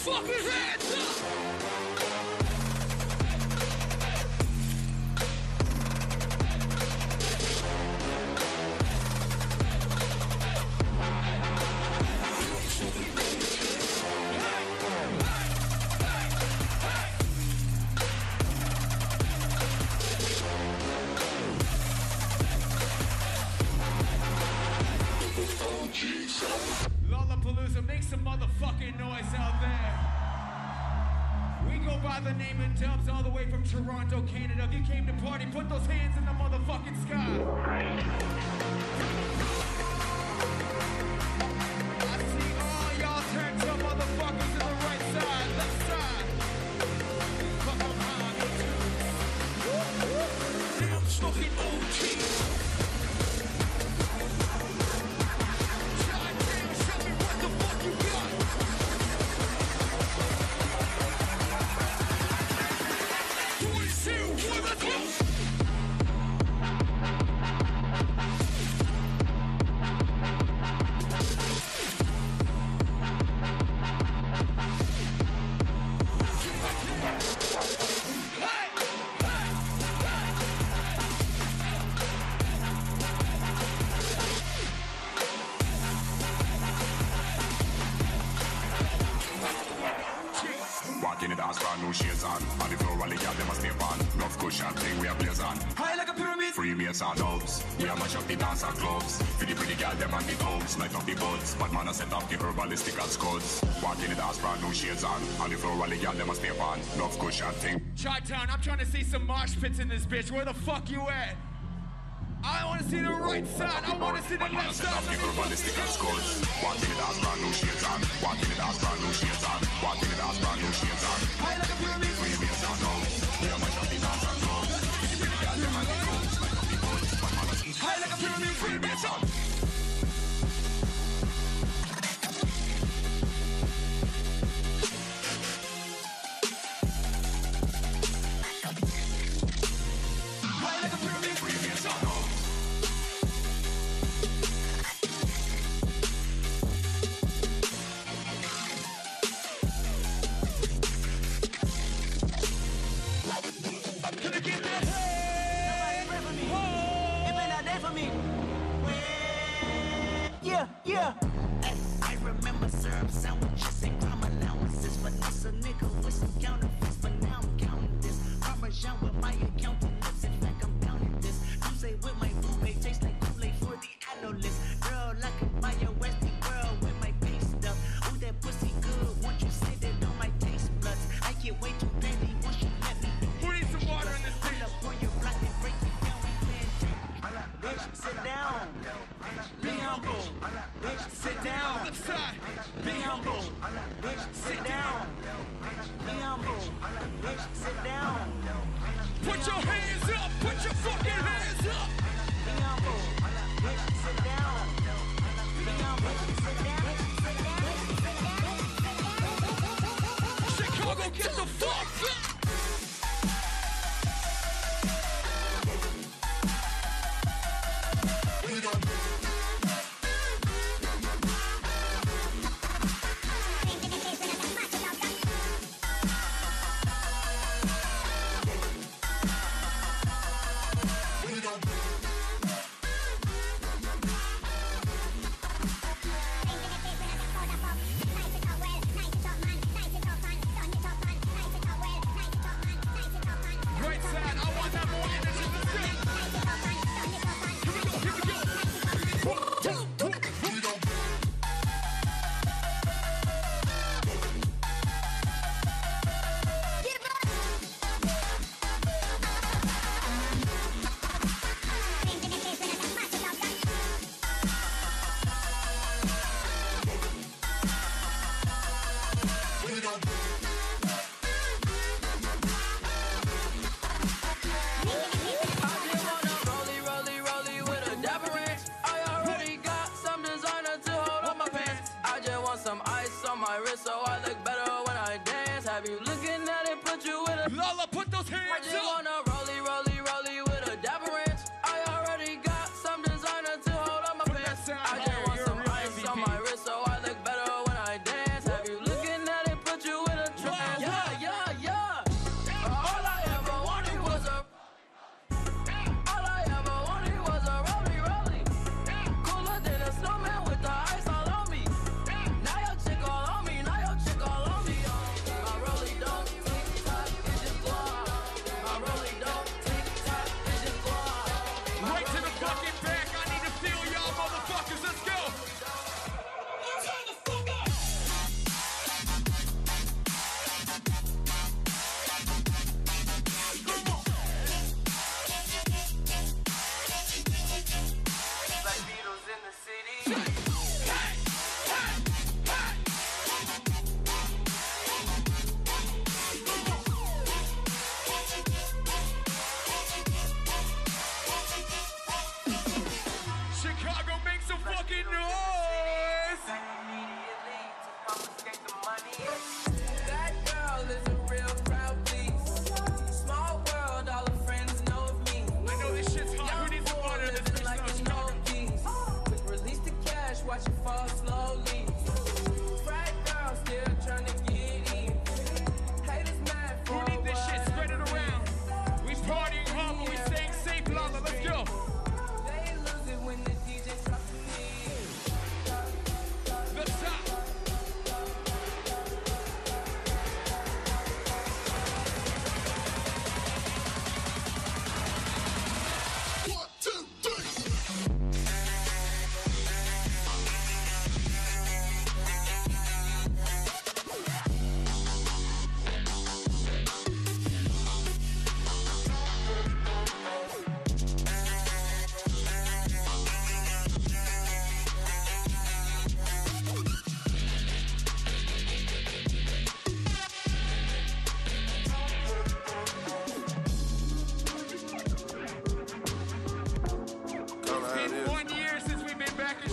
motherfucking hands up! Lollapalooza, make some motherfucking noise out there. We go by the name of Dubs all the way from Toronto, Canada. If you came to party, put those hands in the motherfucking sky. I see all y'all turned up motherfuckers to the right side, left side. Fuck on high, damn smoking OG. In the dance floor, no shades on. On the floor, all the girls, they must stay on. Rough cushion thing, we are blaze on. High like a pyramid. Freemates and dubs. We are mash up the dance and clubs. For the pretty girl, them and the dogs. Light up the buds. But man, I set up the herbalistic and scuds. Walk in the dance floor, no shades on. On the floor, all the girls, they must stay on. Rough cushion thing. Chi-Town, I'm trying to see some mosh pits in this bitch. Where the fuck you at? I want to see the right side. I want to see the left side. Walk in the dance floor, no shades on. Walk in the dance floor, no shades on. Walk in the dance floor, no shades on. High like a pyramid. Freemates and dubs. We are mash up the dance and clubs. For the pretty girl, them and the dogs. Light up the buds. But man, I set High like a pyramid. freemates and Yeah. I remember syrup sandwiches and crime allowances. Vanessa nigga with some counterfeits, but now I'm counting this. Parmesan with my accountant lips. In fact, I'm counting this. Tuesday with my roommate tastes like Kool-Aid for the analyst. Girl, I can buy a Westie world with my pay stuff. Ooh, that pussy good. Once you sit it on my taste buds, I get way too petty once you let me. Who needs some water in this thing? Pull up on your block and break it down. We can't take. Bitch, sit down. Be humble. Bitch, sit down. Left side. Be humble. Bitch, sit down. Be humble. Bitch, sit down. Put your hands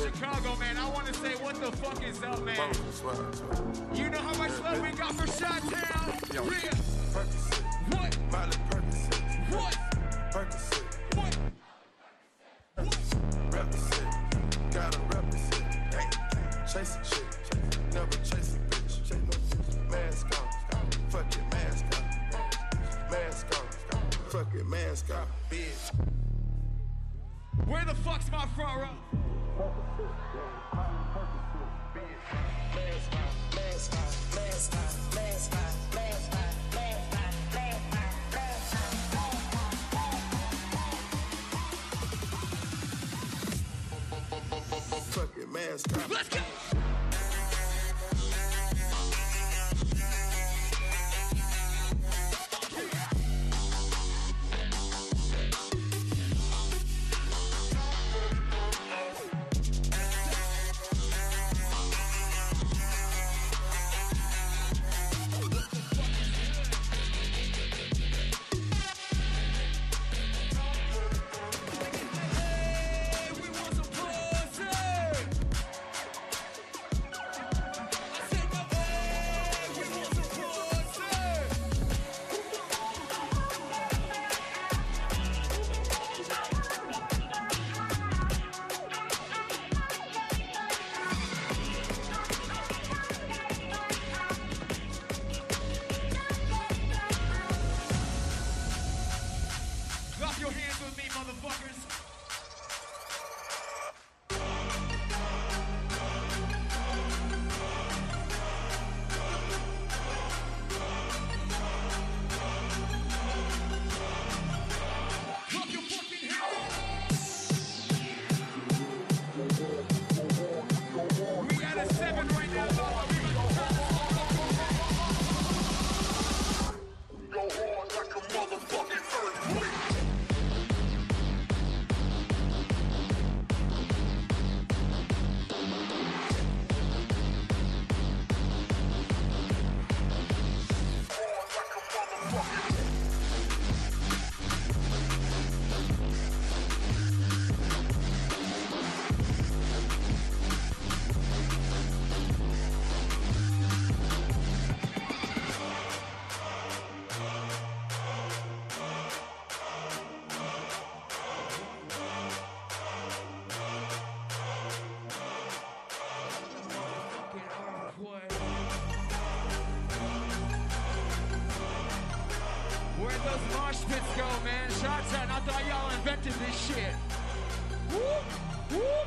Chicago, man, I want to say what the fuck is up, man. You know how much love we got for Chi-Town? Yeah. What? Miley Percocet. What? Percocet. What? Represent. Gotta represent. Chase a chick. Never chase a bitch. Mask on. Fuck it, mask on. Mask on. Fuck it, mask on. Bitch. Where the fuck's my front row? Fucking mask on. Let's go! Where'd those mosh pits go, man? Chi-Town, I thought y'all invented this shit. Woo! Woo!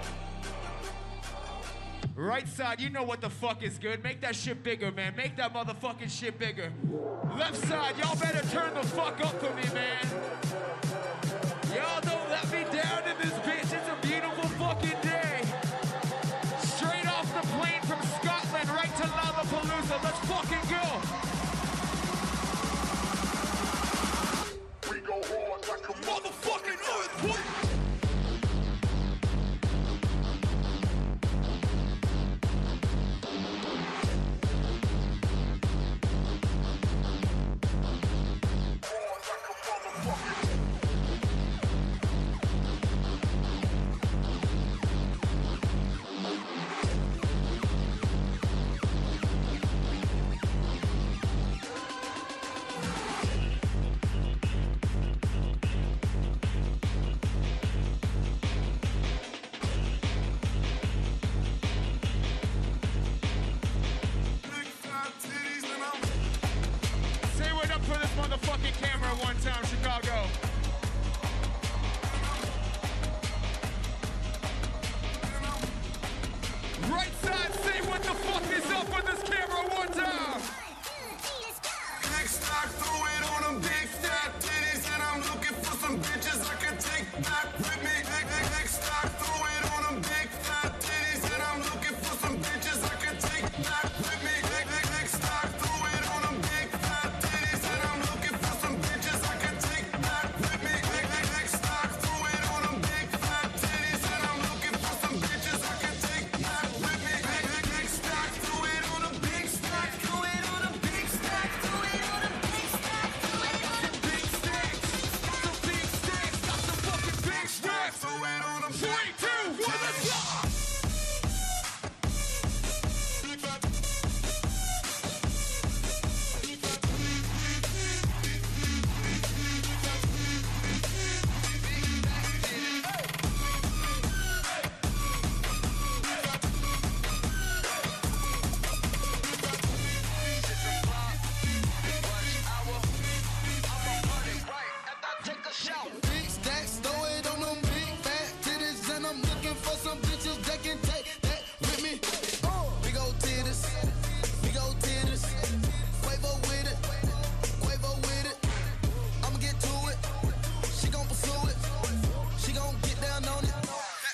Right side, you know what the fuck is good. Make that shit bigger, man. Make that motherfucking shit bigger. Left side, y'all better turn the fuck up for me, man. Y'all don't let me down in this bitch. It's a beautiful fucking day. Straight off the plane from Scotland right to Lollapalooza. Let's fucking go. We go hard like a motherfucking earthquake. Motherfucking camera one time, Chicago. Right side, say what the fuck is up with this camera one time. Big stock, throw it on them big fat titties, and I'm looking for some bitches I can take back with me. Big stock, throw it on them big fat titties, and I'm looking for some bitches I can take back with me. Big stock, throw it on them big fat titties, and I'm looking for some bitches I can take back with me. Big stock, throw it on them big fat titties, and I'm looking for some bitches I can take back with me. Big stock, throw it on them big stock, throw it on them big stock, throw it on them big stock, throw it on them big stacks, some big stacks, got some fucking big stacks, throw it on them. 3, 2, 1, let's go. big stacks, throw it on them big fat titties, and I'm looking for some bitches that can take that with me. Big old titties, big old titties. Quavo with it, Quavo with it. I'ma get to it. She gon' pursue it. She gon' get down on it.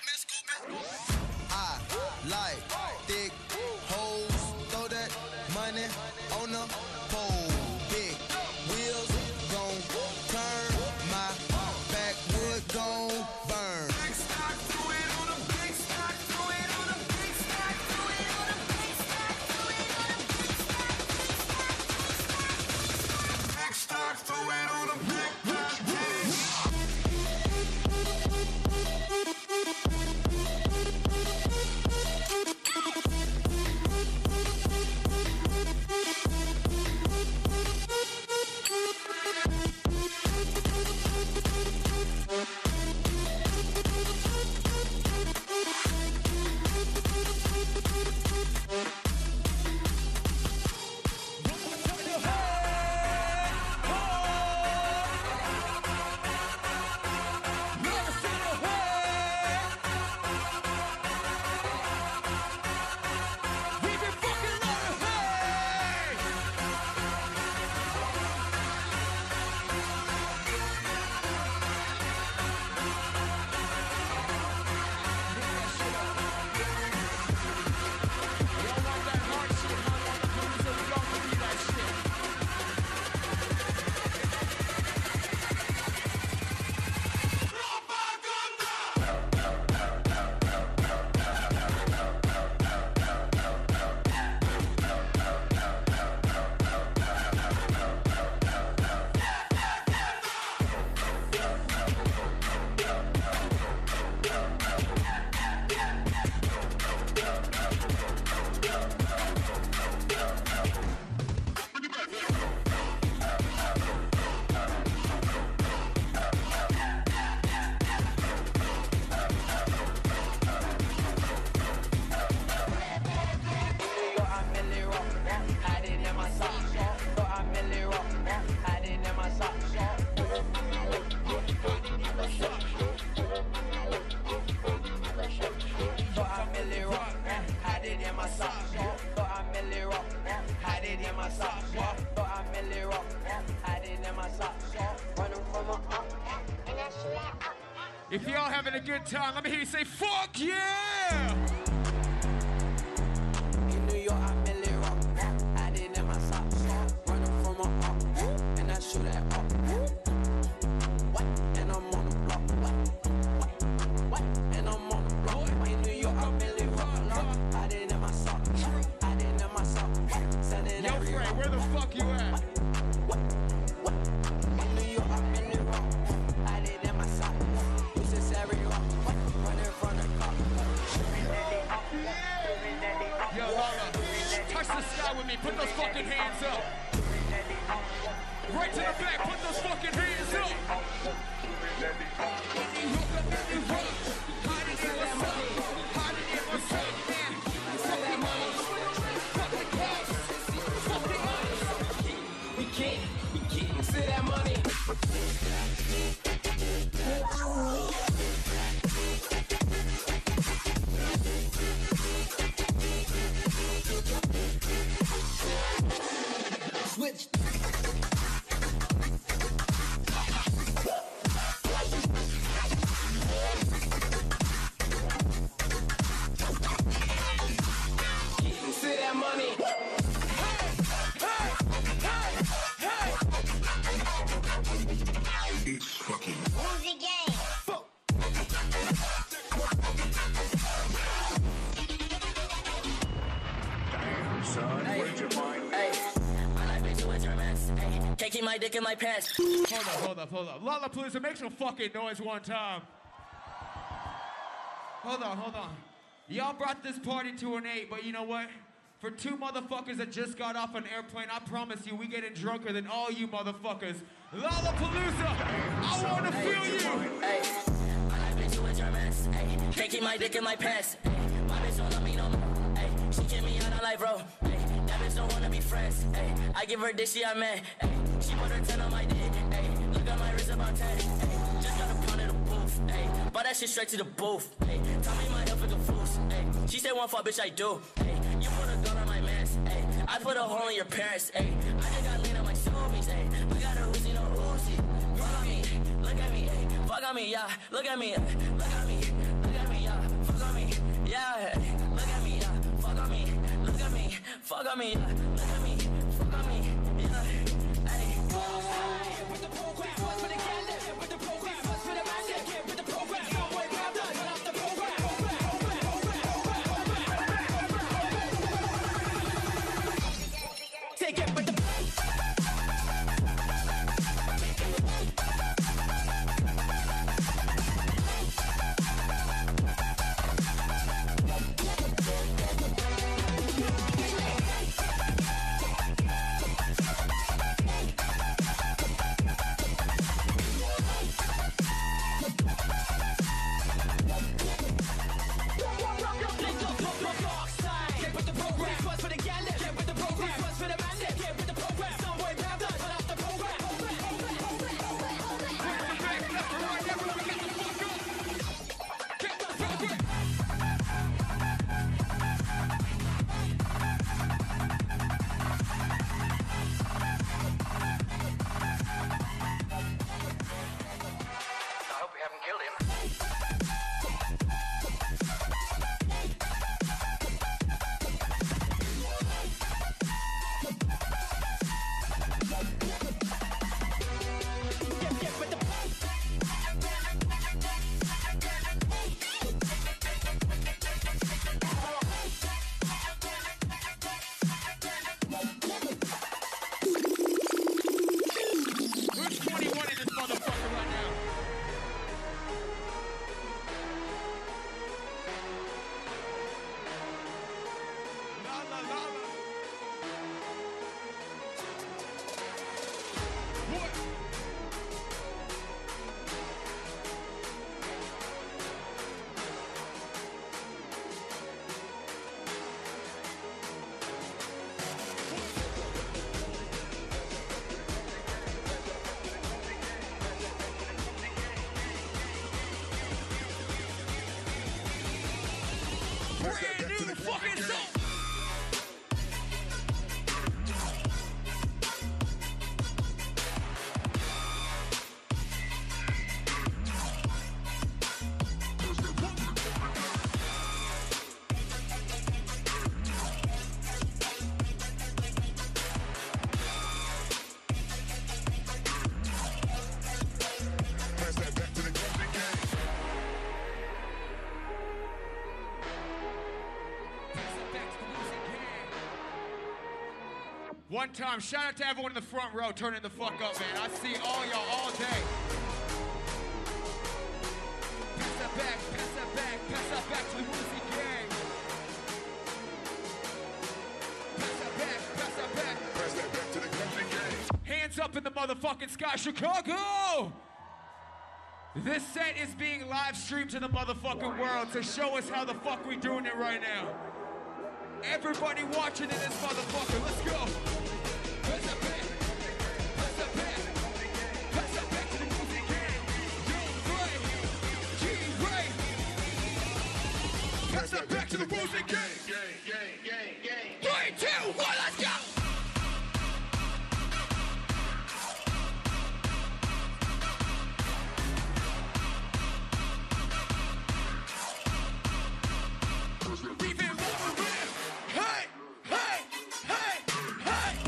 I like thick hoes. Throw that money on the pole. Big wheels gon' turn. My backwood gon' burn. Big stock, throw it on a big stock, throw it on a big stock, throw it on a big stock, throw it on a big stock, big stock, throw it on a big stock. If y'all having a good time, let me hear you say, fuck yeah! In New York, I merely rock. Had it in my socks. Running from a up, and I shoot that up. What? And I'm on the block. What? And I'm on the block. In New York, I merely rock. Had it in my socks. Had it in my socks. Yo, Frank, where the fuck you at? In New York, I merely rock. Had it in my socks. Yo, Lola, touch the sky with me. Put those fucking hands up. Right to the back. Put those fucking hands up. We getting to that money. Switch. Taking my dick in my pants. Hold up. Lollapalooza, make some fucking noise one time. Hold on. Y'all brought this party to an 8, but you know what? For two motherfuckers that just got off an airplane, I promise you, we getting drunker than all you motherfuckers. Lollapalooza, I wanna feel you. Hey, my bitch with your mess. Hey, taking my dick in my pants. Hey, my bitch don't love me no more. Hey, she kick me out on life, bro. Hey, that bitch don't wanna be friends. Hey, I give her dick, she a man. Hey, she put her 10 on my dick. Hey, look at my wrist about 10. Hey, just that shit straight to the booth. Hey, tell me my health is confused. Hey, she said one fuck, bitch, I do. Hey, you put a gun on my mans. Hey, I put a hole in your parents. Hey, I just got lean on my shoulders. Hey, we got a Uzi, no Uzi. Fuck on me, look at me. Hey, fuck on me, yeah. Look at me, look at me, look at me, yeah. Fuck on me, yeah. Look at me, yeah. Fuck on me, look at me, fuck on me, yeah. Look at me, fuck on me, yeah. Hey. With the program, what's for the gal? With the program, what's for the man? Get with the program, don't worry about that. Turn off the program. Take it with the. One time, shout out to everyone in the front row turning the fuck up, man. I see all y'all all day. Pass that back, pass that back, pass that back to the Woozy Gang. Pass that back, pass that back. Pass that back to the Woozy Gang. Hands up in the motherfucking sky, Chicago! This set is being live streamed to the motherfucking world to show us how the fuck we doing it right now. Everybody watching in this motherfucker, let's go. Pass that back, pass that back, pass that back to the Woozy Gang. Yo, Ray, G-Ray. Pass that back to the Woozy Gang. 3, 2, 1, let's go. Even more, hey, hey, hey, hey.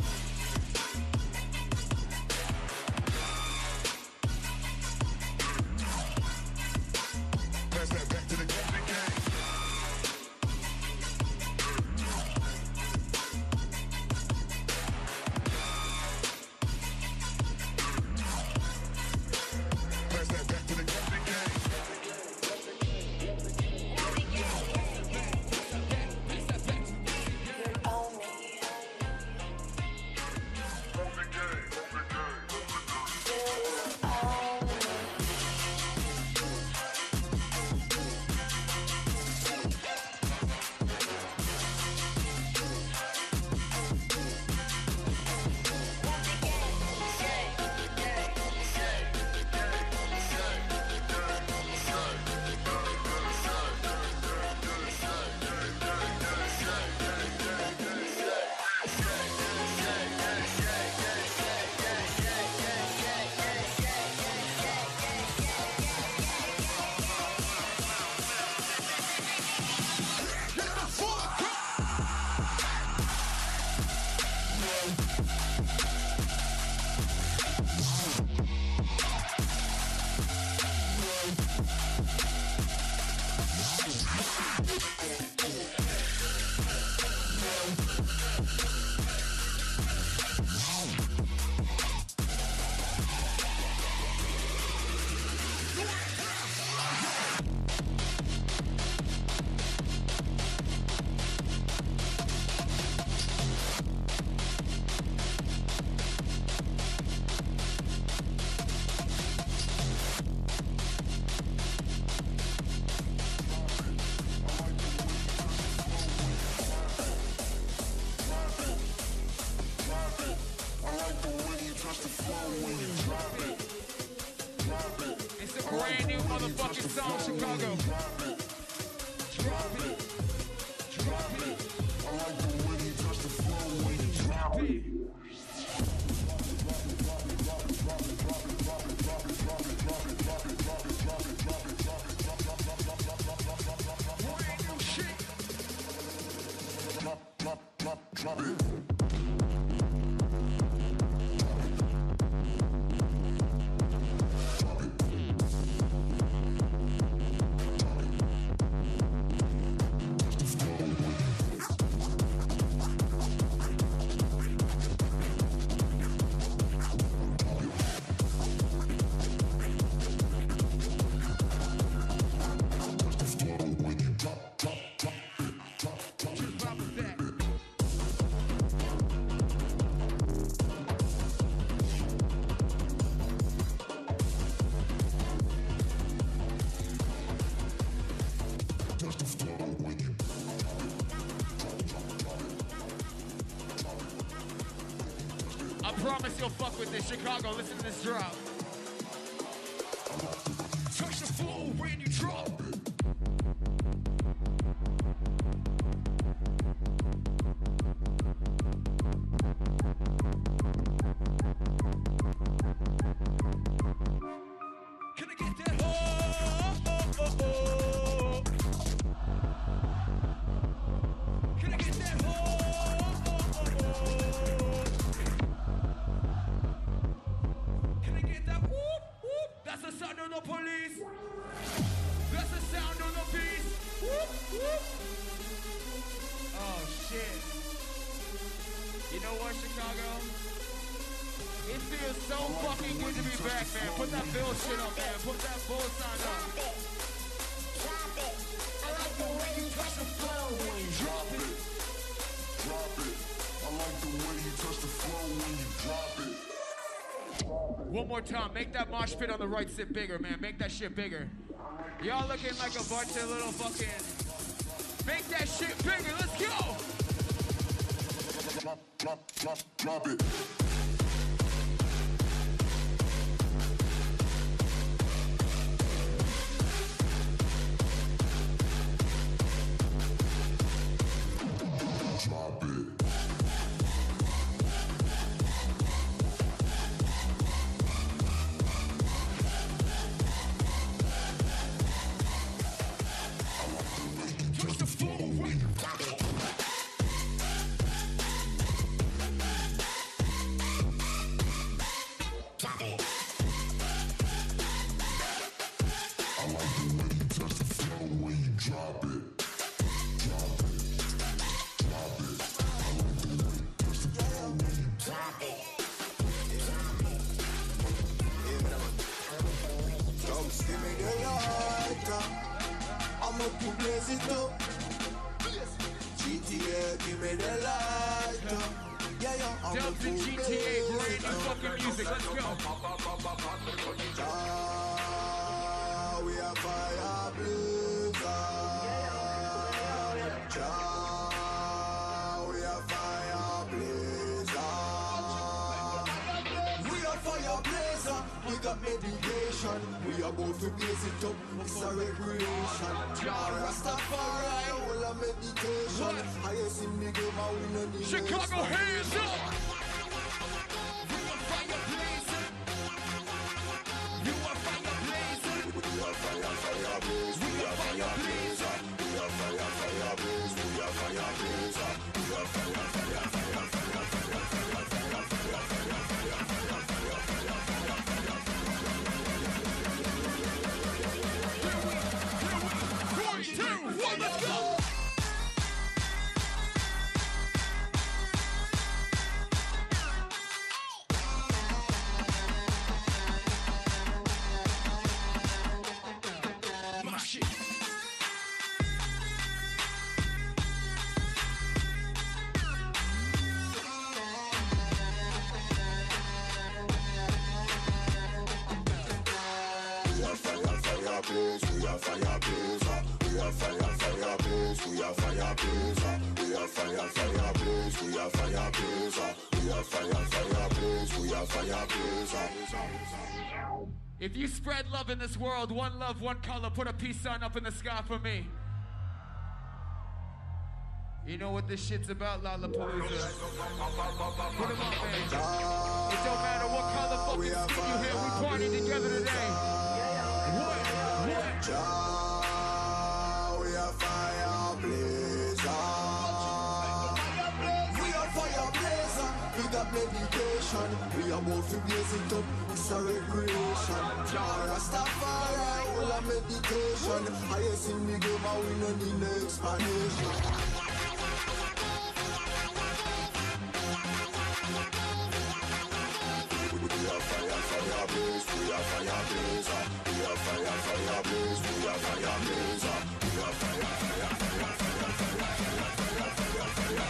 Brand new motherfucking song, Chicago. Drop it. Drop it. I like the way you touch the floor when you drop it. Brand new shit. Drop it. I promise you'll fuck with this, Chicago. Listen to this drop. Touch the floor when you drop. Can I get that? Oh. Can I get that? Oh. Can I get that? Whoop, whoop. That's the sound of the police. That's the sound of the beast. Whoop, whoop. Oh, shit. You know what, Chicago? It feels so fucking good to be back, man. Put that Bill shit up, man. Put that bull sign up. Drop it. Drop it. I like the way you touch the floor when you drop it. Drop it. I like the way you touch the floor when you drop it. One more time. Make that mosh pit on the right sit bigger, man. Make that shit bigger. Y'all looking like a bunch of little fucking... Make that shit bigger. Let's go. Drop it. Drop it. Touch the floor when you drop it. Drop it. I like the way you touch the floor when you drop it. Drop it. Drop it. I like the way you touch the floor when you Drop it. Just give me the lighter. I'ma keep blaze it up. GTA, give me the lighter. Yeah, yeah, I'ma Dubs and keep GTA, blaze brand it new up. fucking music. Let's go. Ah, we are fire blazer. Ah, we are fire blazer. We are fire blazer. We got medication. We are both to blaze it up. It's a recreation. Rastafari, all a meditation. I see me give a winner the Chicago, hands up. You are fire blazing. We are fire, fire blaze. We are fire blazer. We are fire, fire blaze. We are fire blazer. We are fire, fire, fire, fire, fire, fire, fire, fire, fire, fire, fire, fire, fire, 3, 2, 1, let's go. My shit. We are fire, fire blaze. We are fire blazer. We are fire, fire blaze. We are fire blazer. We are fire, fire blaze. We are fire blazer. We are fire, fire blaze. We are fire blazer. If you spread love in this world, one love, one color, put a peace sign up in the sky for me. You know what this shit's about, Lollapalooza. Put them up, man. It don't matter what color fucking skin you hear, we party together today. What? We are fire blazer. We are fire blazer. We got meditation. We are more to blaze it up. It's a recreation. Rastafari, all our meditation. Highest in the game, and we don't need no explanation. We are fire, fire blaze. We are fire blazer. We are fire, fire blaze. We are fire blazer. We are fire, fire, fire, fire, fire, fire, fire, fire, fire,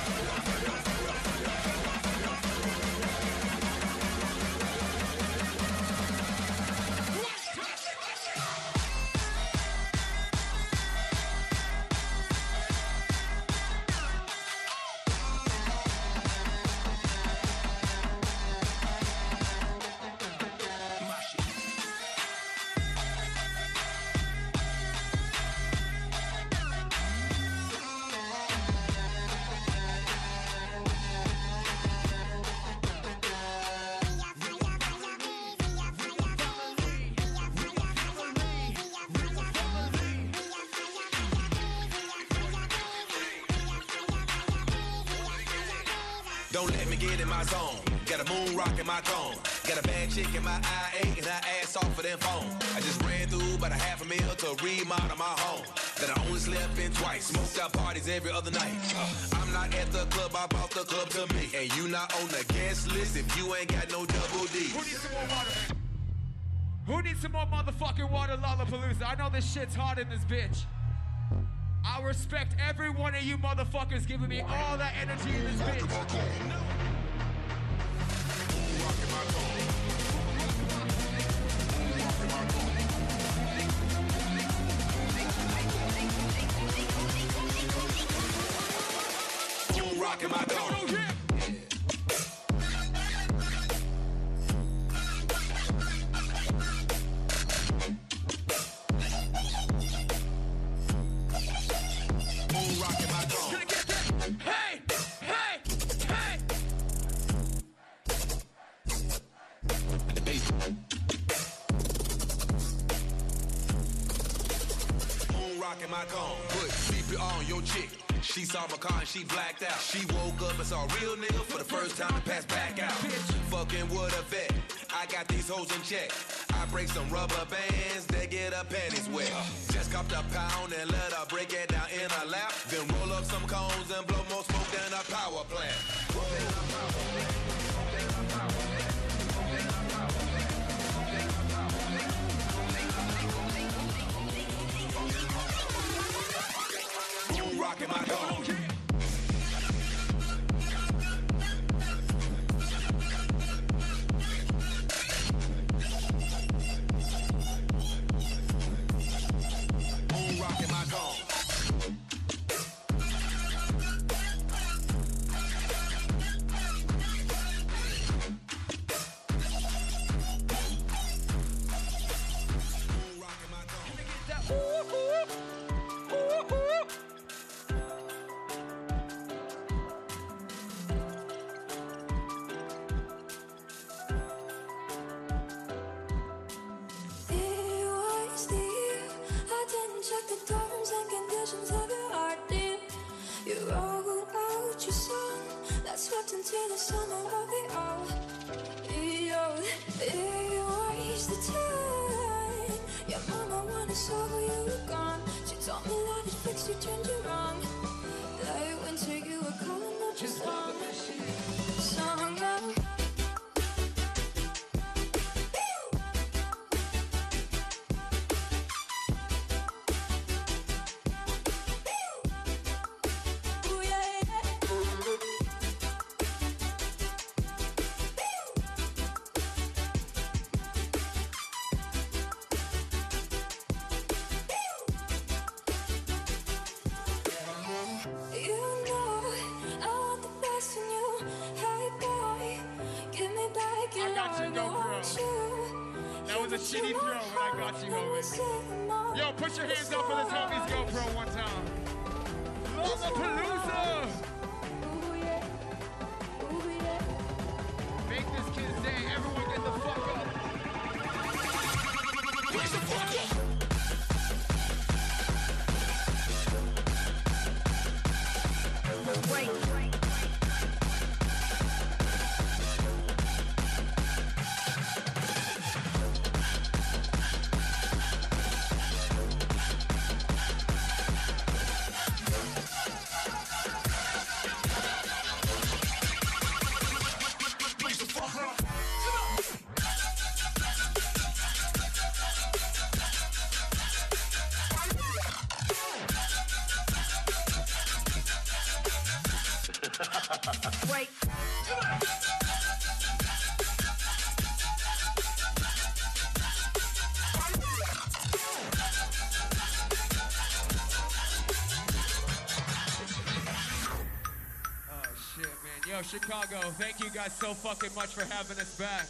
Don't let me get in my zone. Got a moon rock in my cone. Got a bad chick in my IA and her ass off of them phone. I just ran through about $500,000 to remodel my home. That I only slept in twice. Smoked out parties every other night. I'm not at the club, I brought the club to me. And you not on the guest list if you ain't got no double D. Who needs some more water, man? Who needs some more motherfucking water, Lollapalooza? I know this shit's hot in this bitch. I respect every one of you motherfuckers giving me all that energy in this bitch. Rockin' my dome. My cone, put CPR on your chick. She saw my car and she blacked out. She woke up and saw a real nigga for the first time and passed back out. Fucking with a vet, I got these hoes in check. I break some rubber bands, they get her panties wet. Just copped a pound and let her break it down in her lap. Then roll up some cones and blow more smoke than a power plant. Rockin' my dome. Rockin' my dome. Until the summer of the all. It was the time. Your mama wanna saw you were gone. She told me love is fixed, you turned you wrong. That winter you were calling up just song. Song of you know I want the best in you. Hey boy, a shitty throw when I got you, homie. Yo, put your hands up for this homie's GoPro one time. Lollapalooza! Make this kid's day. Everyone get the fuck up. Get the fuck up! Wait. Wait. Oh shit, man. Yo, Chicago, thank you guys so fucking much for having us back.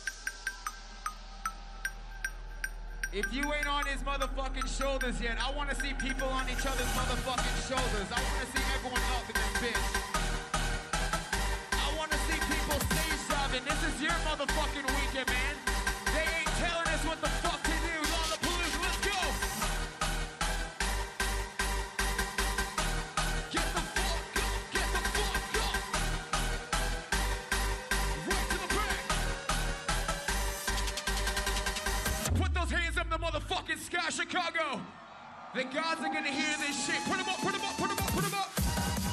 If you ain't on his motherfucking shoulders yet, I want to see people on each other's motherfucking shoulders. I want to see everyone up in this bitch. I want to see people stage diving. This is your motherfucking weekend, man. They ain't telling us what the fuck to do. Lollapalooza, let's go. Get the fuck up. Get the fuck up. Right to the back. Put those hands up in the motherfucking sky, Chicago. The gods are gonna hear this shit. Put them up, put them up, put them up, put them up.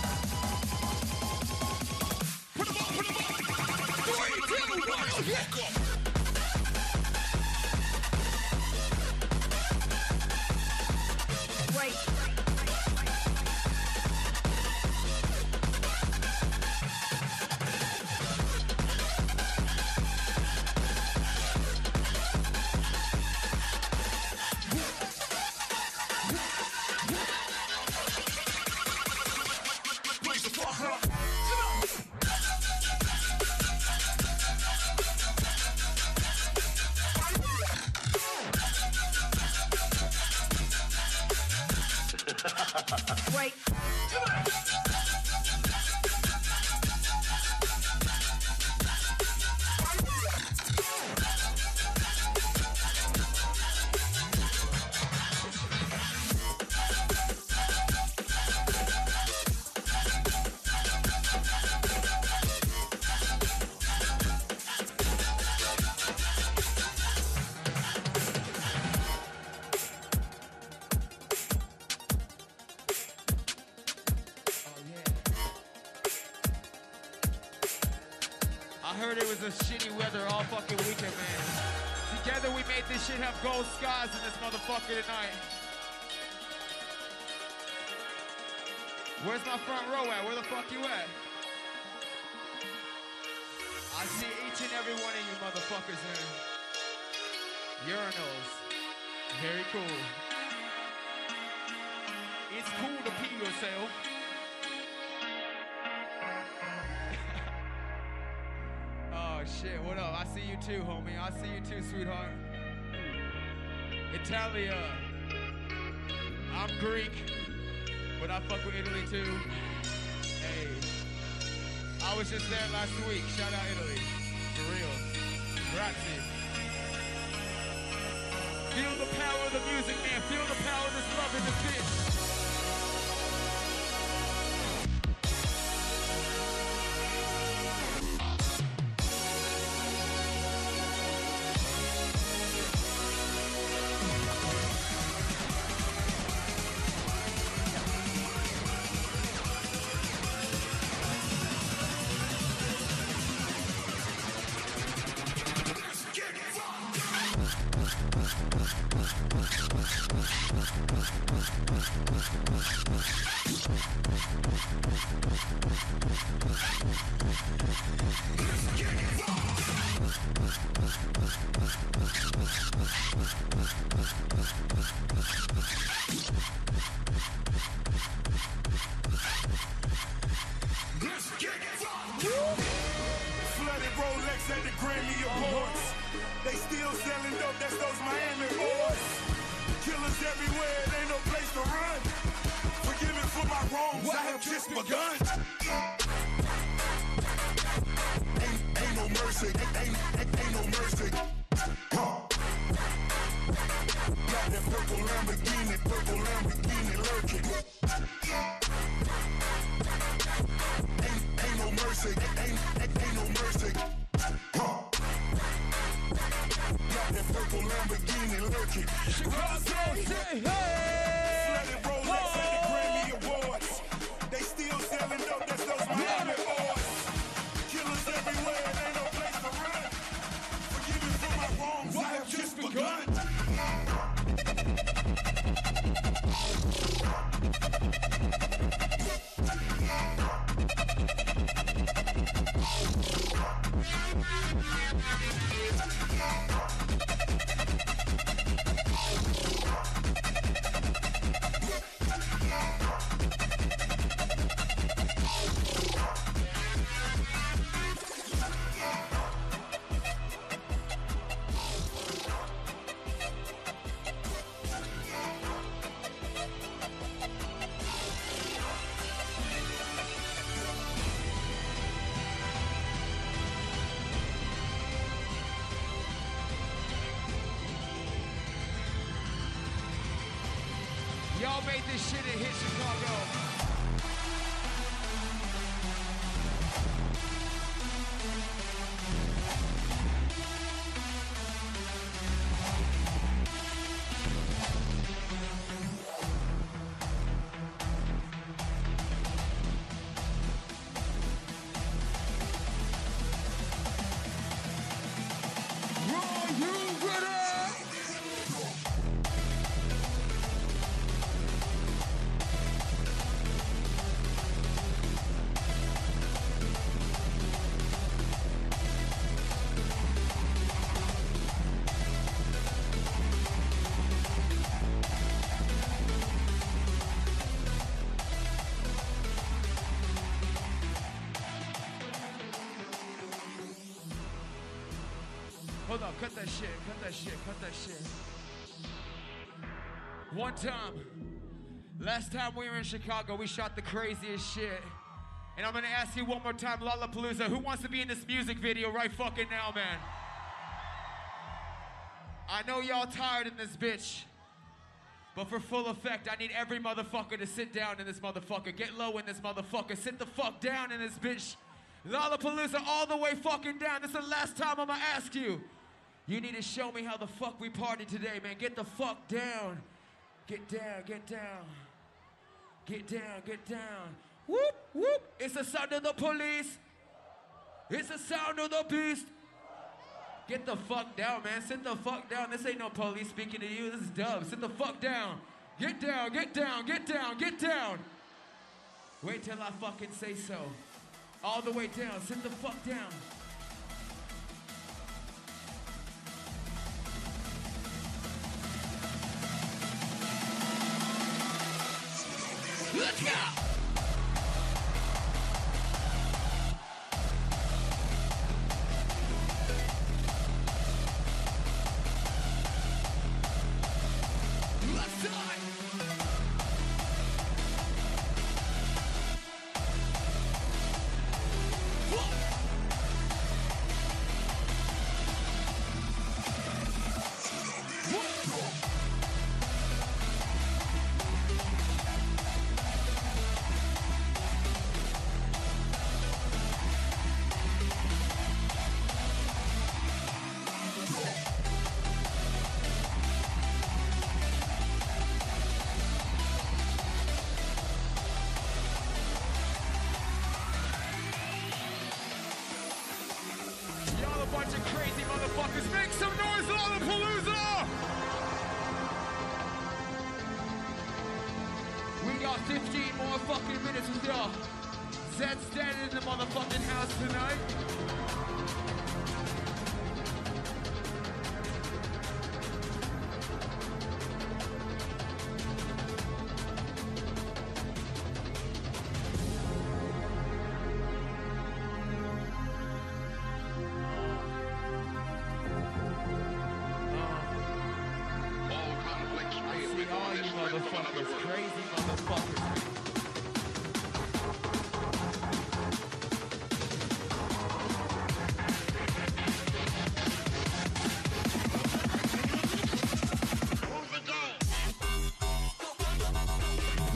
Put them up, put them up. 3, 2, 1, walk up. Wait. Wait. I heard it was a shitty weather all fucking weekend, man. Together we made this shit have gold skies in this motherfucker tonight. Where's my front row at? Where the fuck you at? I see each and every one of you motherfuckers there. Urinals. Very cool. It's cool to pee yourself. Oh shit, what up? I see you too, homie. I see you too, sweetheart. Italia. I'm Greek, but I fuck with Italy too. Hey. I was just there last week. Shout out Italy. For real. Grazie. Feel the power of the music, man. Feel the power of this love in this bitch. Flooded Rolex at the Grammy Awards. They still selling dope, that's the wrongs, I have just begun. Ain't no mercy, ain't no mercy. Got that purple Lamborghini lurking. Ain't no mercy, ain't no mercy. Got that purple Lamborghini lurking. Chicago, say hey! Flooded Rolex and the Grammy Awards. They still selling dope, that's those Miami boys. Killers everywhere, ain't no place to run. Forgive me for my wrongs, I have just begun. Y'all made this shit a hit, Chicago. Hold up, cut that shit, cut that shit, cut that shit. One time, last time we were in Chicago, we shot the craziest shit. And I'm gonna ask you one more time, Lollapalooza, who wants to be in this music video right fucking now, man? I know y'all tired in this bitch, but for full effect, I need every motherfucker to sit down in this motherfucker, get low in this motherfucker, sit the fuck down in this bitch. Lollapalooza all the way fucking down. This is the last time I'ma ask you. You need to show me how the fuck we party today, man. Get the fuck down. Get down, get down. Get down, get down. Whoop, whoop. It's the sound of the police. It's the sound of the beast. Get the fuck down, man. Sit the fuck down. This ain't no police speaking to you. This is Dub. Sit the fuck down. Get down, get down, get down, get down. Wait till I fucking say so. All the way down. Sit the fuck down. Let's go! Left side!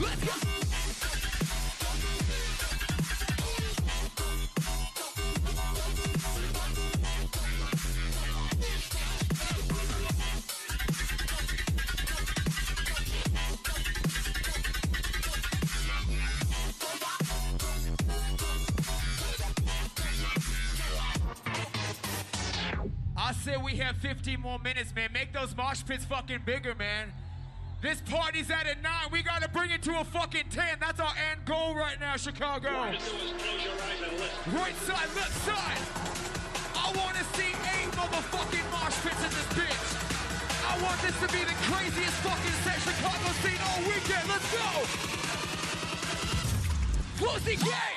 Let's go. I said we have 15 more minutes, man. Make those mosh pits fucking bigger, man. This party's at a 9. We gotta bring it to a fucking 10. That's our end goal right now, Chicago. Right side, left side. I wanna see 8 motherfucking mosh pits in this bitch. I want this to be the craziest fucking set Chicago seen all weekend. Let's go. Pussy gang.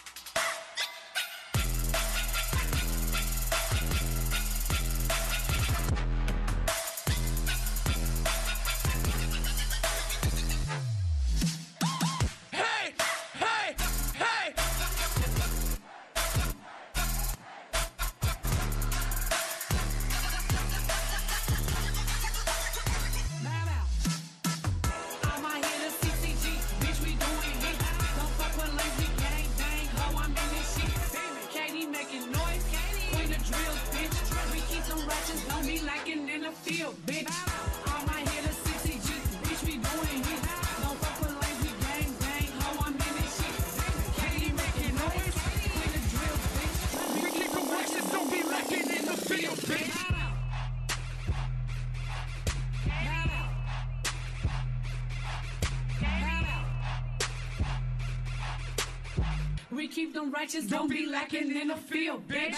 We keep them righteous, don't be lacking in the field, bitch.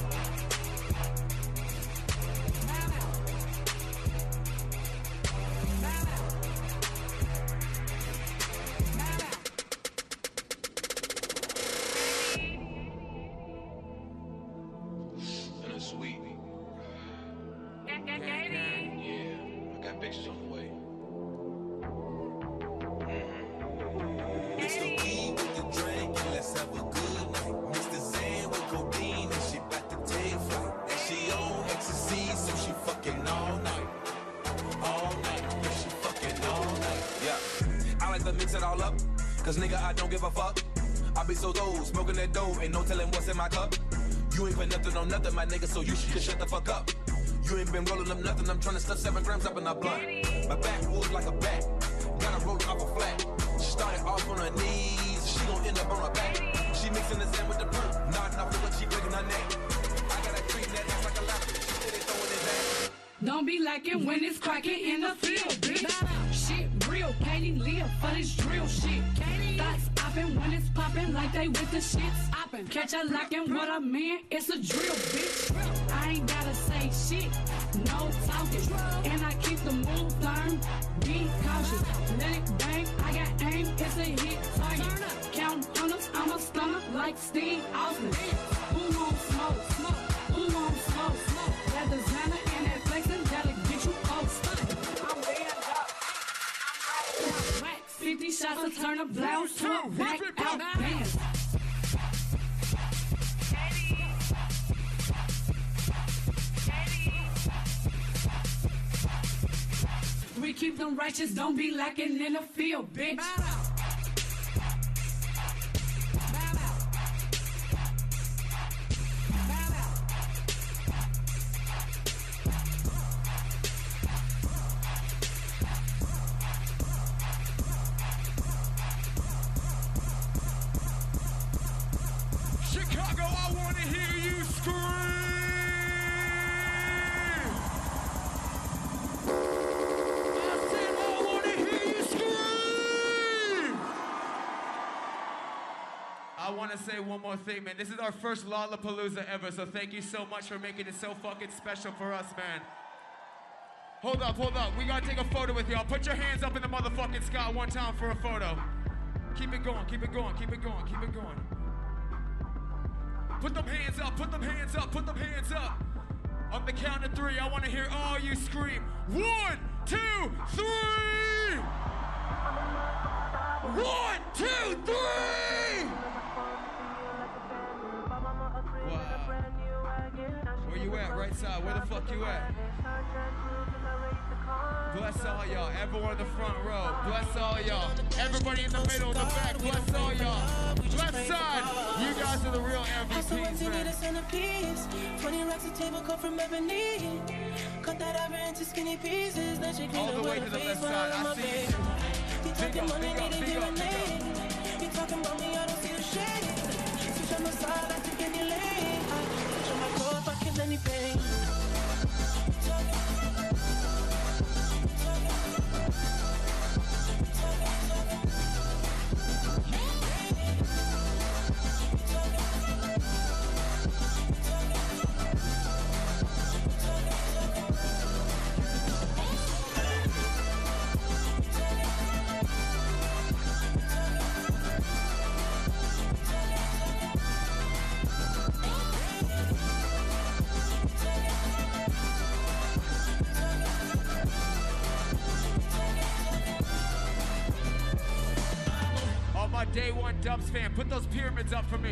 And a sweet. Yeah, I got pictures on the way. It's the weed with the drink and let's have a good night. Mix the Zen with codeine and she bout to take flight. And she on ecstasy, so she fucking all night. All night, yeah, she fucking all night. Yeah, I like to mix it all up, cause nigga, I don't give a fuck. I be so low, smoking that dope, ain't no telling what's in my cup. You ain't put nothing on nothing, my nigga, so you should shut the fuck up. You ain't been rolling up nothing, I'm trying to stuff 7 grams up in a blunt. My backwoods like a bat, gotta roll off a flat. She started off on her knees, she gon' end up on her back. She mixing the Zen with the perk, nodding off the when she breaking her neck. I gotta treat that ass like a ladder, she steady throwing it back. Don't be lacking when it's cracking in the field, bitch. Shit real, Katie live for this drill shit. Thoughts poppin' when it's poppin' like they with the shit stoppin'. Catch a lacking what I mean, it's a drill, bitch. I ain't gotta say shit, no talking. And I keep the move firm, be cautious. Let it bang, I got aim, it's a hit target. Count hundreds, I'm a stunner like Steve Austin. Who won't smoke? Who won't smoke? That designer and that flexin', that'll get you close. I'm way up. 50 shots to turn a blouse to a back out band. We keep them righteous, don't be lacking in the field, bitch. Chicago, I want to hear you scream! I said I want to hear you scream! I want to say one more thing, man. This is our first Lollapalooza ever, so thank you so much for making it so fucking special for us, man. Hold up. We got to take a photo with y'all. Put your hands up in the motherfucking sky one time for a photo. Keep it going. Put them hands up. On the count of 3, I want to hear all you scream. 1, 2, 3! 1, 2, 3! Wow. Where you at? Right side. Where the fuck you at? Bless all all y'all. Everyone in the front row. Bless all y'all. Everybody in the middle, in the back. Bless all y'all. Left side. You guys are the real MVPs, man. 20 racks a table cut from ebony. Cut that ivory into skinny pieces. Then she clean All up the way with to her the face left when side. I'm I my see baby. You talking money, need a big up. DNA. You talking about me, I don't see the shade. Switch on my side, I take any lane. Switch on my core if I kill any pain. My day one Dubs fan, put those pyramids up for me.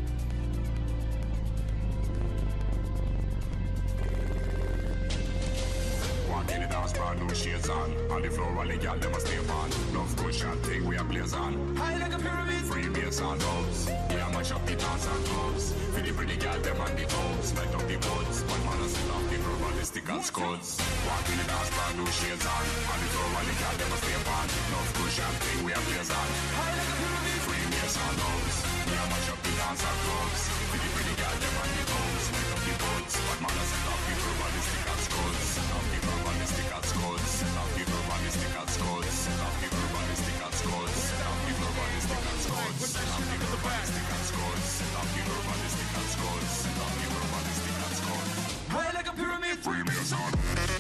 Walk in the dance, brand new shades on. On the floor, all the girl, them a stay on. Love cushion, thing we a blaze on. High like a pyramid. Free bass and dubs. Yeah, mash up the dance and clubs. For the pretty girl, them on the toes. Light up the buds. One man a set off the herbalistic and scuds. Walk in the dance, brand new shades on. On the floor, all the girl, them a stay on. Love cushion, thing we a blaze on. High like a pyramid. Free bass and dubs. Yeah, mash up the dance and clubs. For the pretty girl, them on the toes. Light up the buds. One man a set off the herbalistic and scuds. Set off the herbalistic and scuds. Set off the herbalistic and scuds. Set off the herbalistic and scuds. Set off the herbalistic and scuds. Set off the herbalistic and scuds. Set off the herbalistic and scuds. Set off the herbalistic and scuds. High like a pyramid. Free bass on.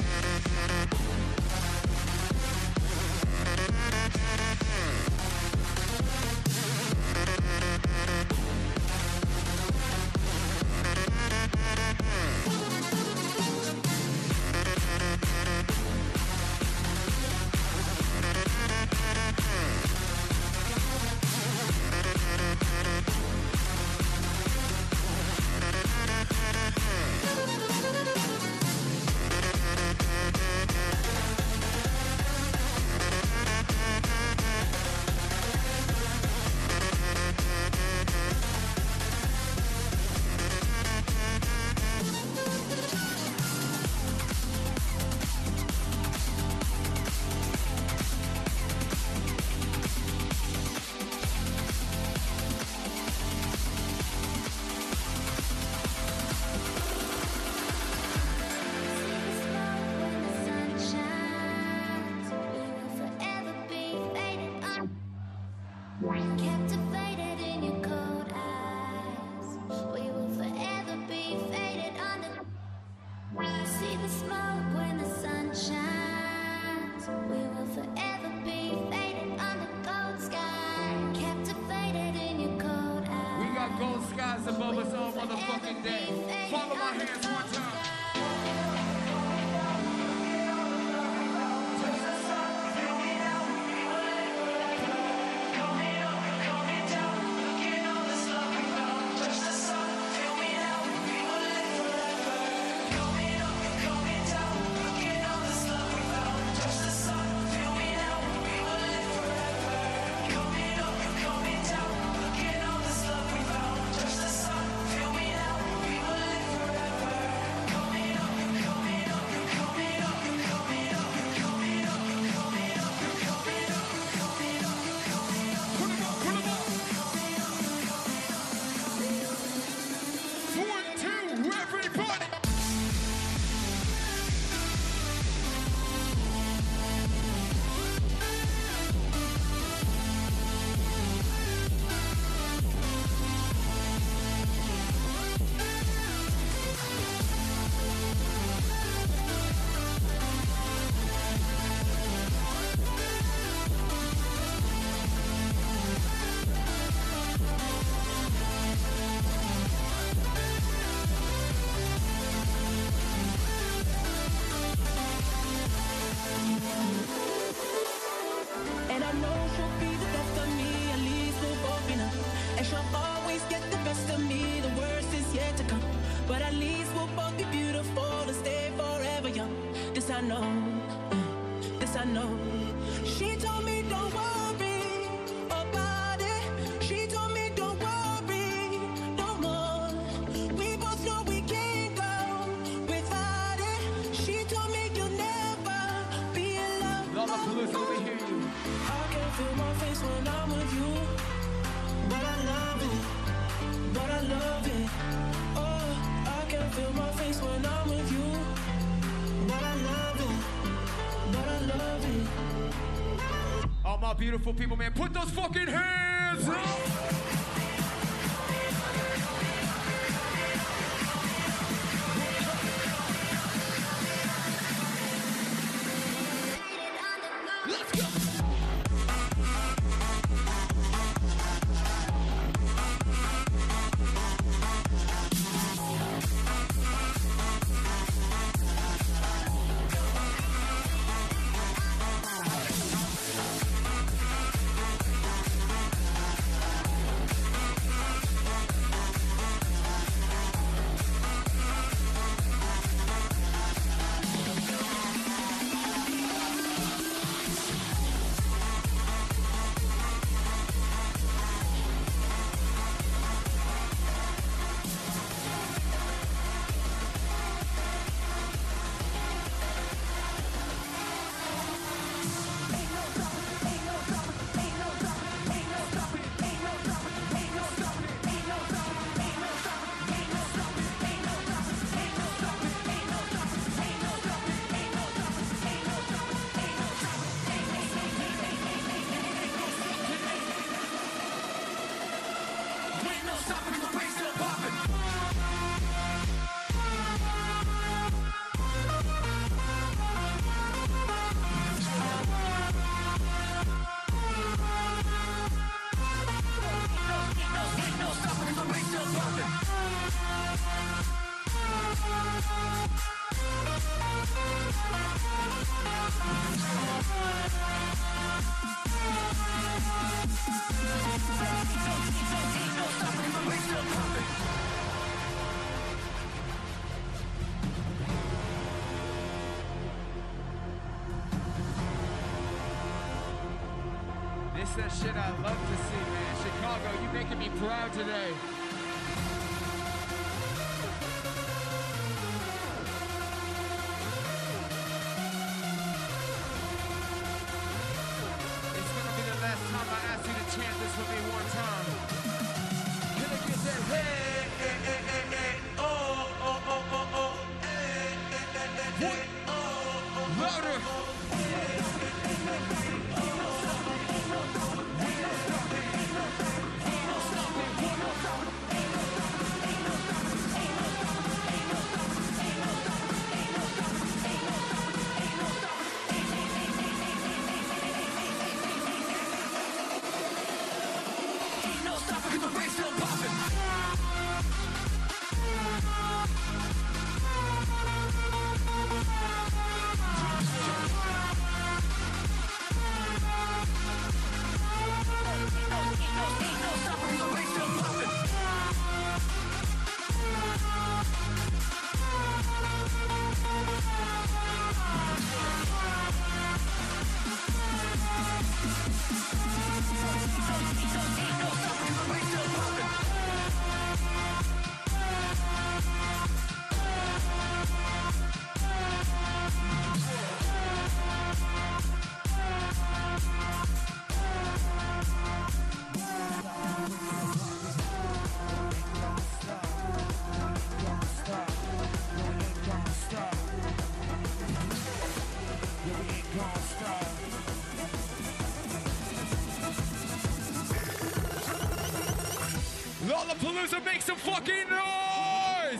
Captivated in your cold eyes, we will forever be faded on the. See the smoke when the sun shines. We will forever be faded on the cold sky. Captivated in your cold eyes. We got gold skies above us all motherfucking day. Follow my hands one time. my beautiful people, man. Put those fucking hands up! Let's go! This is that shit I love to see, man. Chicago, you making me proud today. It's gonna be the last time I ask you to chant this with me one time. Can I get that hey, hey, hey, hey, hey, oh, oh, oh, oh, oh, hey, hey, hey, hey, hey, oh, oh, louder. Lollapalooza, make some fucking noise!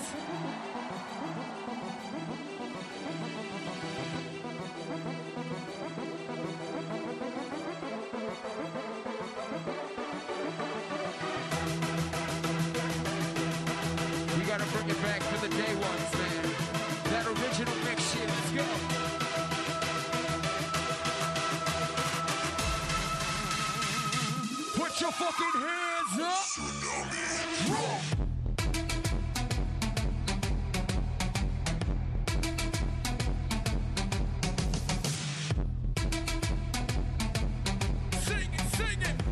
We gotta bring it back for the day ones, man. That original mix shit, let's go. Put your fucking hands up! Sing it, sing it!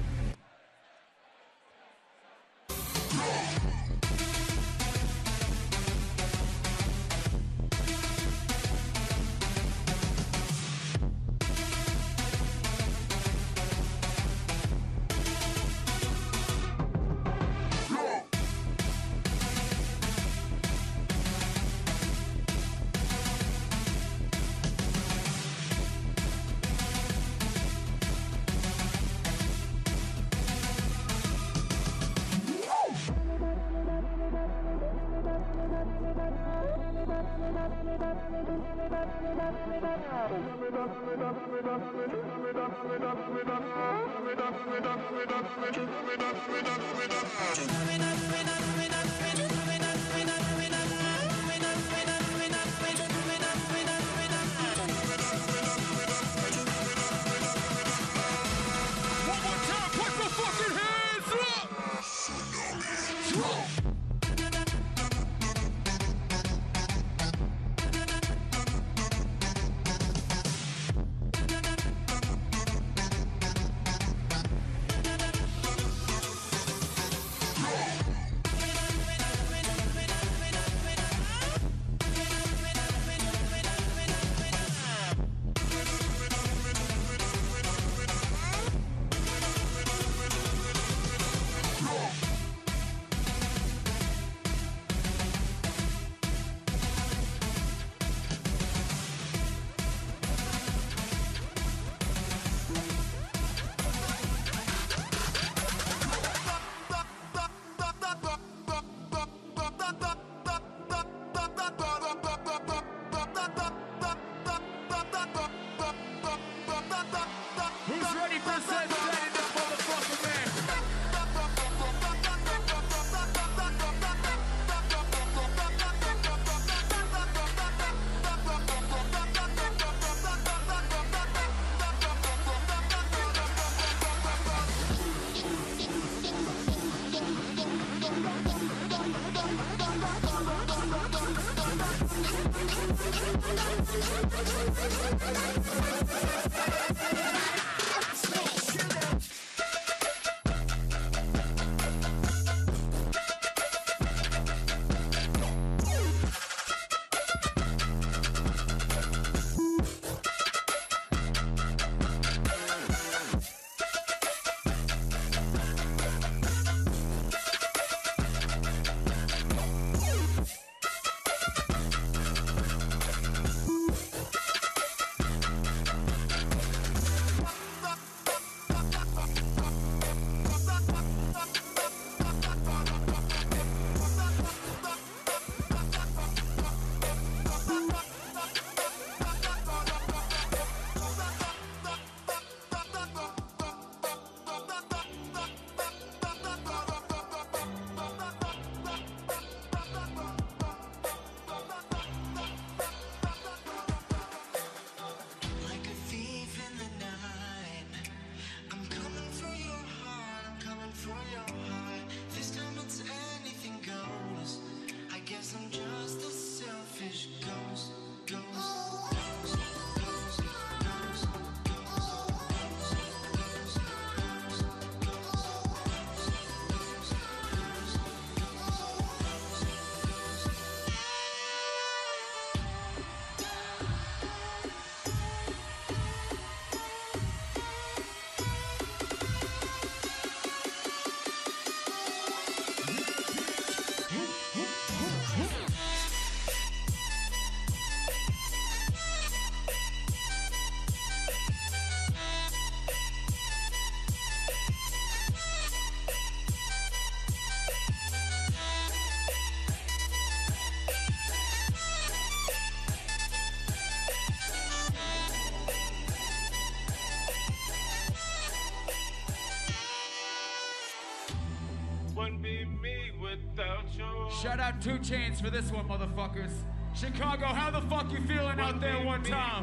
Shout out 2 Chainz for this one, motherfuckers. Chicago, how the fuck you feeling out there one time?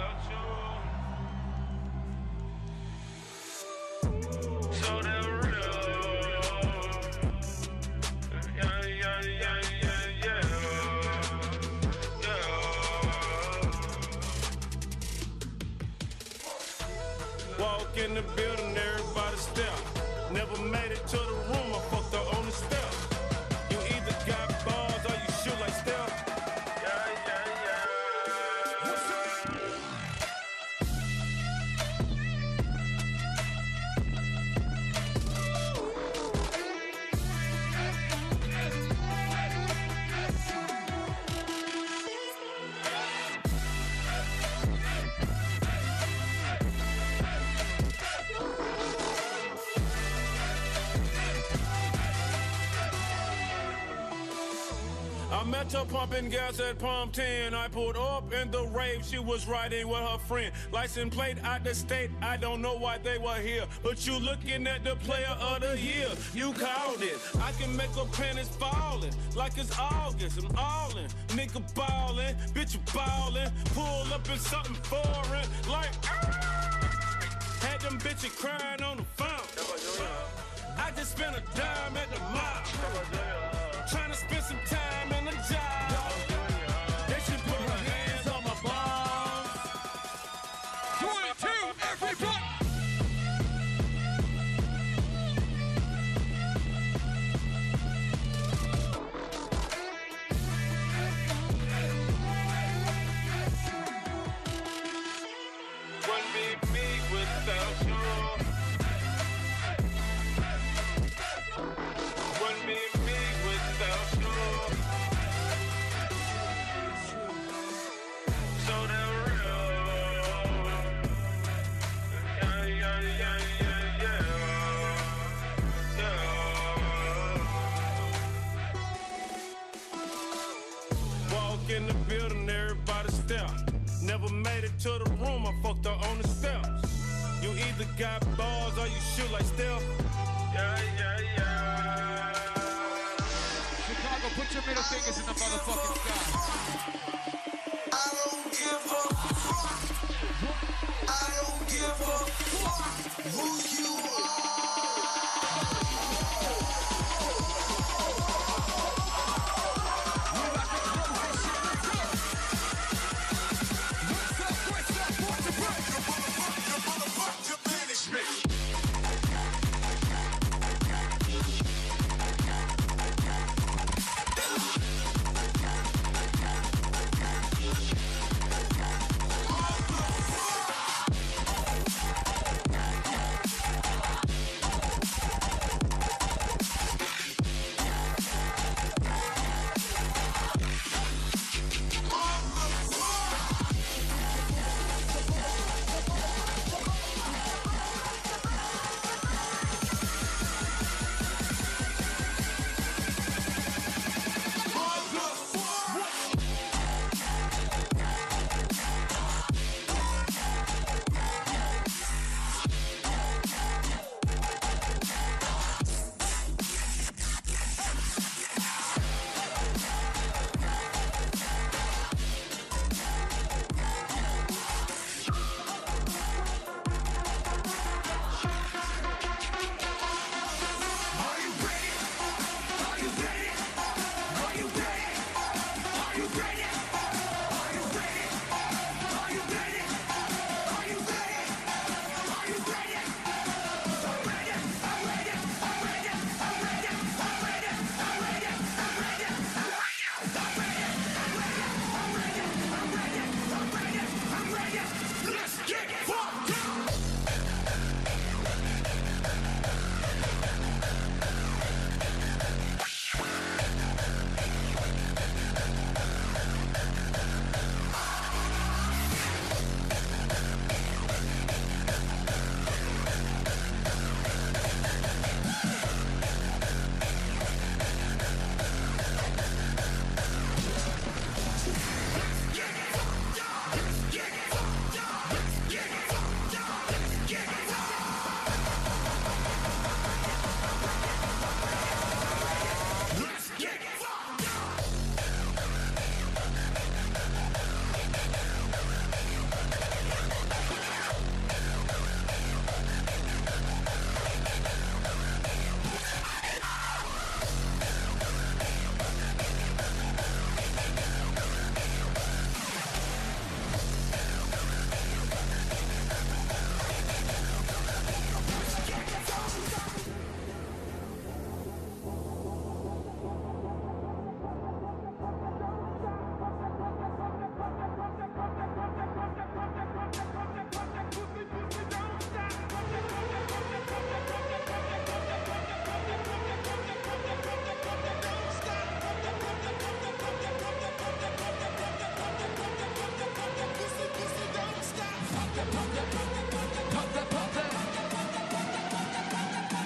So damn real. Yeah, yeah, yeah, yeah, yeah. Walk in the building, everybody step. Never made it to the room, I fucked up on the step. You either got balls or you shoot like Steph. Yeah, yeah, yeah. Met her pumping gas at Pump 10. I pulled up in the rave. She was riding with her friend. License plate out the state. I don't know why they were here. But you looking at the player of the year. You called it. I can make her panties falling like it's August. I'm all in. Nigga ballin'. Bitch, you ballin'. Pull up in something foreign. Like, had them bitches crying on the phone. I just spent a dime at the mall. Trying to spend some time in the job. They should put her hands on my balls. 22, everybody. Wouldn't be me without you. Wouldn't be me without you. So damn real. Yeah, yeah, yeah, yeah, yeah. Yeah. Walk in the building, everybody step. Never made it to the room, I fucked her on the steps. You either got balls or you shoot like Steph. Yeah, yeah, yeah. Chicago, put your middle fingers in the motherfucking sky. I don't give a fuck. I don't give a fuck who you are.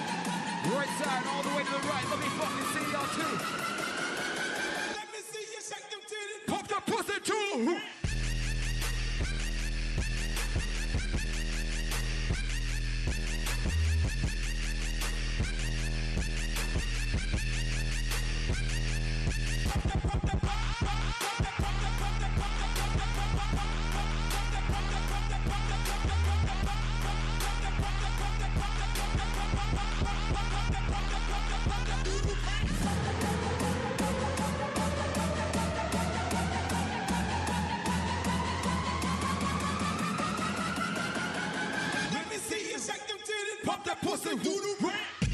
Right side, all the way to the right. Let me fucking see y'all too. Let me see you Doodle. Let me see you shake them titties. Pop that pussy. Doodle.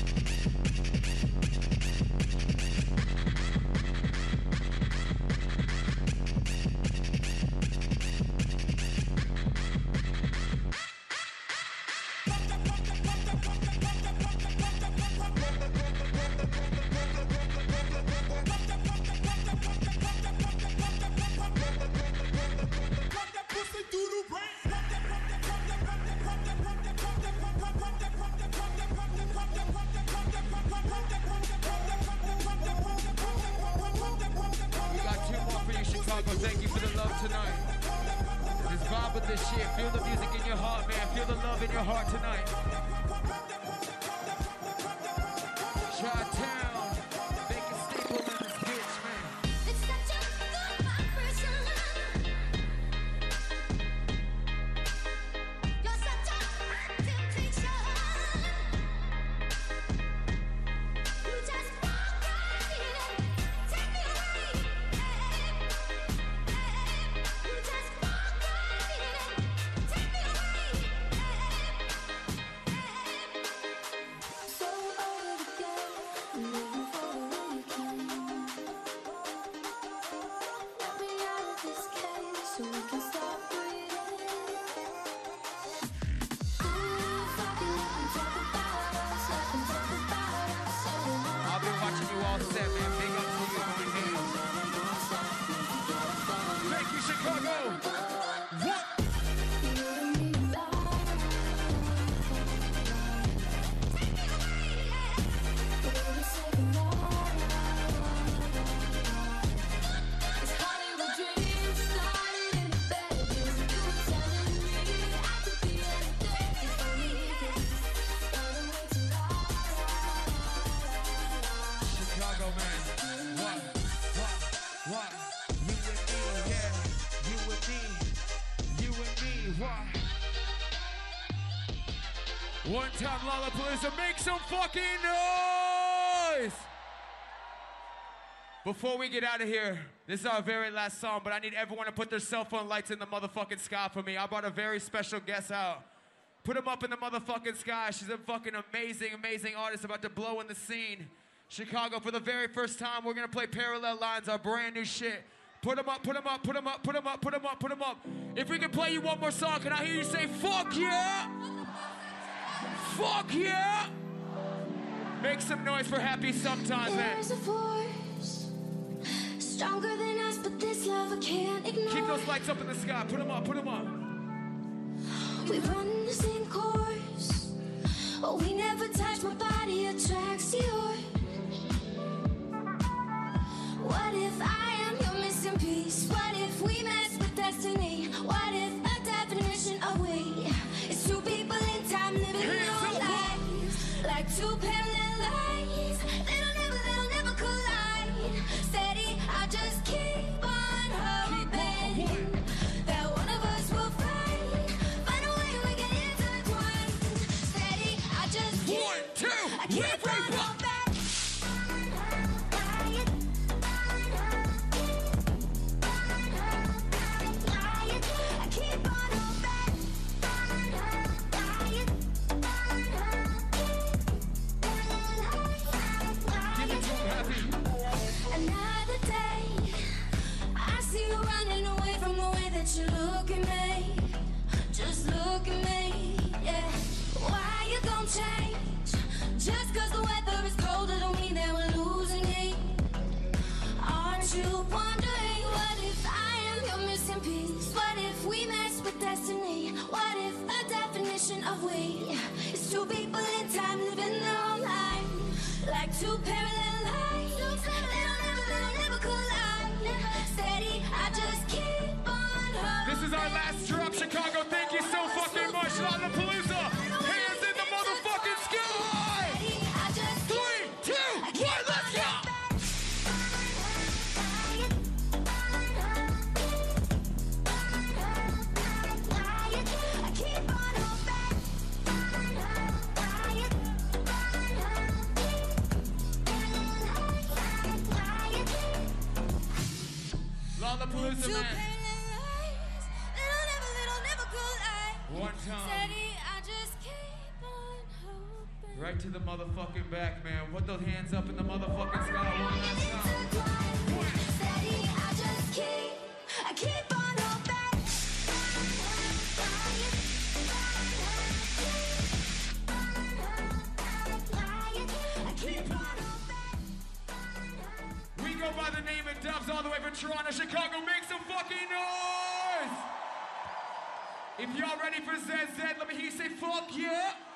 Thank you for the love tonight. Just vibe with this shit. Feel the music in your heart, man. Feel the love in your heart tonight. Chi-Town, make a staple in this bitch, man. It's such a good vibration. You're such a temptation. You just walk right in, take me away. You just walk right in, take me away. So over the gate, moving forward when you can. Let me out of this cage so we can stop breathing. Ooh, fuck it up and talk about us, up and talk about us. I've been watching you all set, man. Big up to you, man. Thank you, Chicago. What? It's hard in the dreams, started in the bedroom. You were telling me I could be anything if only you could. Running way too hard. Chicago, man. What? You and me, yeah. You and me, what? One time, Lollapalooza, make some fucking noise! Before we get out of here, this is our very last song, but I need everyone to put their cell phone lights in the motherfucking sky for me. I brought a very special guest out. Put them up in the motherfucking sky. She's a fucking amazing, amazing artist about to blow in the scene. Chicago, for the very first time, we're gonna play Parallel Lines, our brand new shit. Put them up, put them up, put them up, put them up, put them up, put them up. If we can play you one more song, can I hear you say, fuck yeah? Fuck yeah! Make some noise for Happy Sometimes, man. There's a force stronger than us, but this love I can't ignore. Keep those lights up in the sky. Put them up, put them up. We run the same course. Oh, we never touch, my body attracts yours. What if I am your missing piece? What if we mess with destiny? What if a definition of we is two people in time living their lives like two parallel lines? They'll never collide. Steady, I just keep on hoping that one of us will find a way we can intertwine. Steady, I just keep, I keep on hoping. Another day, I see you running away from the way that you look at me. Just look at me, yeah. Why you gon' change? Just 'cause the weather is colder don't mean that we're losing it. Aren't you wondering, what if I am your missing piece? What if we mess with destiny? What if the definition of we is two people in time living their own life like two parallel lines? They'll never collide. Steady, I just keep on Lollapalooza, man. One time. Right to the motherfucking back, man. Put those hands up in the motherfucking sky one last time. I keep on hoping. We go by the name of Dubs all the way from Toronto, Chicago. Make some fucking noise! If y'all ready for ZZ, let me hear you say fuck yeah.